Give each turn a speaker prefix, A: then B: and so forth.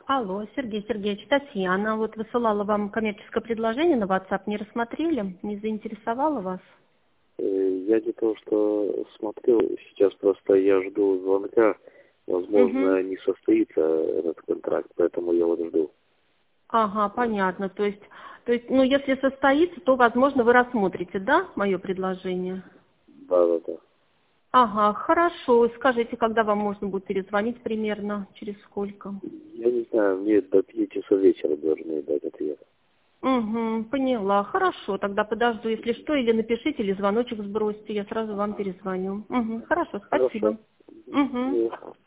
A: Алло, Сергей Сергеевич, Татьяна. Вот высылала вам коммерческое предложение на WhatsApp, не рассмотрели? Не заинтересовало вас?
B: Я не то, что смотрел, сейчас просто я жду звонка,
A: Угу.
B: возможно, не состоится этот контракт, поэтому я вот жду.
A: Ага, понятно. То есть, ну, если состоится, то, возможно, вы рассмотрите, да, мое предложение?
B: Да.
A: Ага, хорошо. Скажите, когда вам можно будет перезвонить примерно, через сколько?
B: Я не знаю, мне до 5 часов вечера должны дать ответ.
A: Угу, поняла. Хорошо, тогда подожду, если что, или напишите, или звоночек сбросьте, я сразу вам перезвоню. Угу, хорошо,
B: Хорошо.
A: спасибо. Угу.